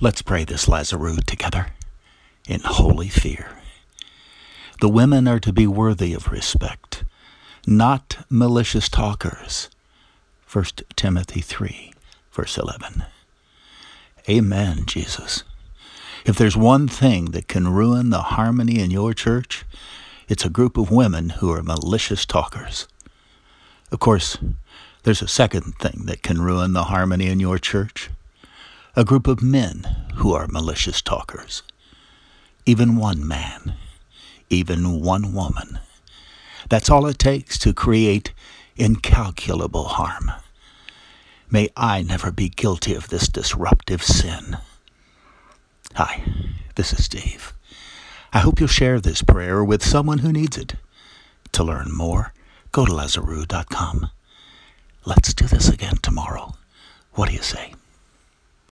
Let's pray this Lazarus together in holy fear. The women are to be worthy of respect, not malicious talkers. 1 Timothy 3, verse 11. Amen, Jesus. If there's one thing that can ruin the harmony in your church, it's a group of women who are malicious talkers. Of course, there's a second thing that can ruin the harmony in your church. A group of men who are malicious talkers. Even one man, even one woman. That's all it takes to create incalculable harm. May I never be guilty of this disruptive sin. Hi, this is Steve. I hope you'll share this prayer with someone who needs it. To learn more, go to Lazarus.com. Let's do this again tomorrow. What do you say?